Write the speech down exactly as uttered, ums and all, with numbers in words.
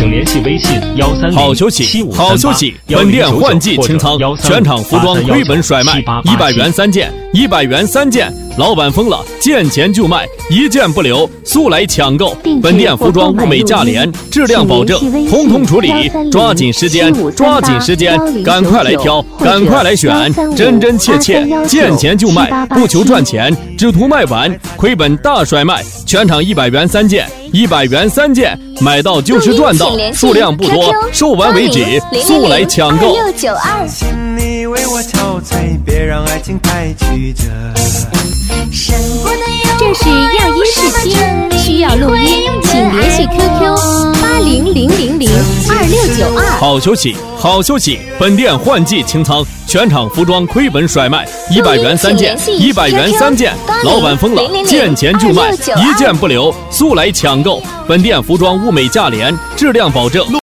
请联系微信幺三零好休息，好休息！本店换季清仓，全场服装亏本甩卖，一百元三件，一百元三件，老板疯了，见钱就卖，一件不留，速来抢购！本店服装物美价廉，质量保证，通通处理，抓紧时间，抓紧时间，赶快来挑，赶快来选，真真切切，见钱就卖，不求赚钱，只图卖完，亏本大甩卖，全场一百元三件，一百元三件，买到就是赚到，数量不多，售完为止，速来抢购。 请你为我憔悴，别让爱情太曲折。 这是样音试听，需要录音，请联系 Q Q 八零零零零二六九二。 好休息，好休息！本店换季清仓，全场服装亏本甩卖，一百元三件，一百元三件，老板疯了，见钱就卖，一件不留，速来抢购！本店服装物美价廉，质量保证。